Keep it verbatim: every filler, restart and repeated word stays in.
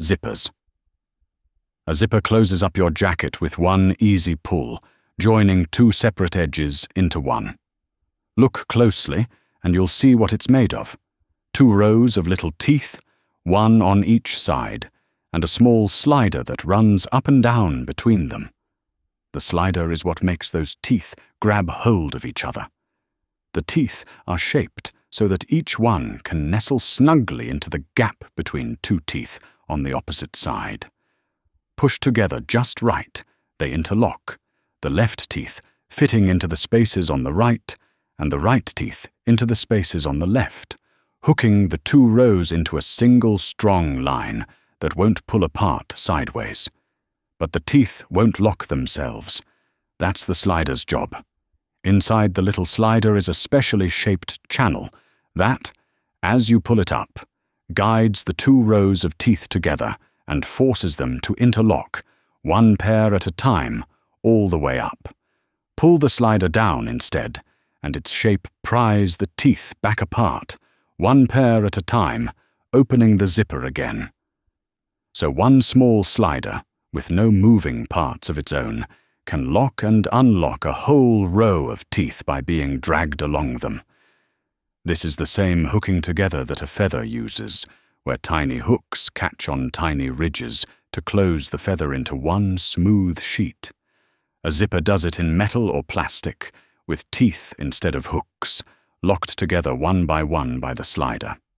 Zippers. A zipper closes up your jacket with one easy pull, joining two separate edges into one. Look closely, and you'll see what it's made of. Two rows of little teeth, one on each side, and a small slider that runs up and down between them. The slider is what makes those teeth grab hold of each other. The teeth are shaped so that each one can nestle snugly into the gap between two teeth on the opposite side. Pushed together just right, they interlock, the left teeth fitting into the spaces on the right, and the right teeth into the spaces on the left, hooking the two rows into a single strong line that won't pull apart sideways. But the teeth won't lock themselves. That's the slider's job. Inside the little slider is a specially shaped channel that, as you pull it up, guides the two rows of teeth together and forces them to interlock, one pair at a time, all the way up. Pull the slider down instead, and its shape pries the teeth back apart, one pair at a time, opening the zipper again. So one small slider, with no moving parts of its own, can lock and unlock a whole row of teeth by being dragged along them. This is the same hooking together that a feather uses, where tiny hooks catch on tiny ridges to close the feather into one smooth sheet. A zipper does it in metal or plastic, with teeth instead of hooks, locked together one by one by the slider.